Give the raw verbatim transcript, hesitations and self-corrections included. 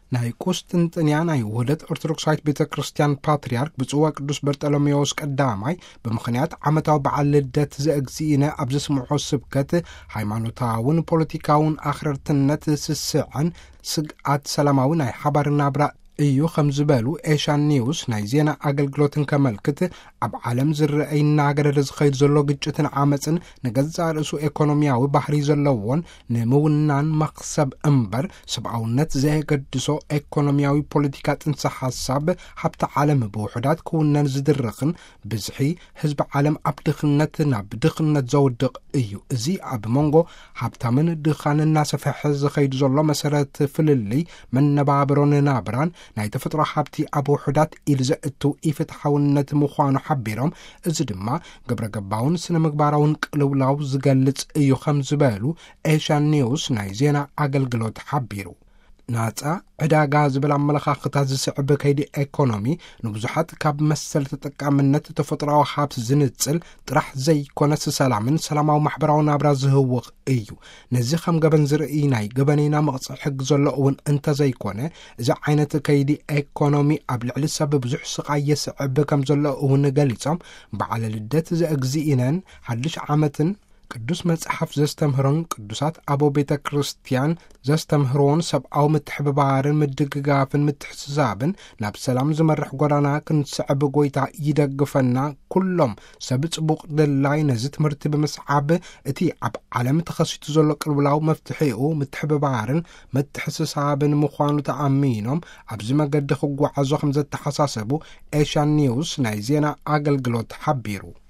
ናይ ቁስጥንጥንያ ናይ ውህደት ኦርቶዶክሳዊት ቤተ ክርስቲያን ፓትርያርክ ብጽዋ ቅዱስ በርጠሎሜዎስ ቀዳማይ ብምኽንያት ዓመታዊ በዓል ልደት ዘእግዚእነ ኣብ ዝስምዖ ስብከት ሃይማኖታውን ፖለቲካውን ኣኽረርትነት ስስዕን ስግኣት ሰላማዊ ናይ ሓባር ናብራ እዩ ከም ዝበሉ ኤሻን ኒውስ ናይ ዜና ኣገልግሎትን ከመልክት ኣብ ዓለም ዝረአይ ናገረደ ዝኸይድ ዘሎ ግጭትን ዓመፅን ንገዛእ ርእሱ ኢኮኖሚያዊ ባህሪ ዘለዎን ንምውናን መክሰብ እምበር ሰብኣውነት ዘገድሶ ኢኮኖሚያዊ ፖለቲካ ጥንሰ ሓሳብ ሃብቲ ዓለም ብውሕዳት ክውነን ዝድርኽን ብዝሒ ህዝቢ ዓለም ኣብ ድኽነት ናብ ድኽነት ዘውድቕ እዩ። እዚ ኣብ መንጎ ሃብታምን ድኻን እናሰፍሐ ዝኸይድ ዘሎ መሰረት ፍልልይ መነባብሮን ናብራን ናይ ተፈጥሮ ሃብቲ ኣብ ውሕዳት ኢሉ ዘእቱ ኢፍትሓውነት ምዃኑ ሓቢሮም እዚ ድማ ግብረ ገባውን ስነ ምግባራውን ቅልውላው ዝገልጽ እዩ ከም ዝበሉ ኤሻን ኒውስ ናይ ዜና ኣገልግሎት ሓቢሩ። ናጻ ዕዳጋ ዝብል ኣመለኻኽታት ዝስዕብ ከይዲ ኢኮኖሚ ንብዙሓት ካብ መሰል ተጠቃምነት ተፈጥሮኣዊ ሃብቲ ዝንጽል ጥራሕ ዘይኮነስ ሰላምን ሰላማዊ ማሕበራዊ ናብራ ዝህውኽ እዩ። ነዚ ከም ገበን ዝርኢ ናይ ገበነና መቕፅዕ ሕጊ ዘሎ እውን እንተዘይኮነ እዚ ዓይነት ከይዲ ኢኮኖሚ ኣብ ልዕሊ ሰብ ብዙሕ ስቓይ የስዕብ ከም ዘሎ እውን ገሊፆም በዓለ ልደት ዘእግዚእነን ሓድሽ ዓመትን ቅዱስ መጽሓፍ ዘስተምህሮን ቅዱሳት ኣቦ ቤተ ክርስቲያን ዘስተምህሮን ሰብኣዊ ምትሕብባርን ምድግጋፍን ምትሕስሳብን ናብ ሰላም ዝመርሕ ጎዳና ክንስዕብ ጎይታ ይደግፈና ኩሎም ሰብ ጽቡቕ ድላይ ነዚ ትምህርቲ ብምስዓብ እቲ ኣብ ዓለም ተኸሲቱ ዘሎ ቅልውላው መፍትሒኡ ምትሕብባርን ምትሕስሳብን ምዃኑ ተኣሚኖም ኣብዚ መገዲ ክጓዓዞ ከም ዘተሓሳሰቡ ኤሻን ኒውስ ናይ ዜና ኣገልግሎት ሓቢሩ።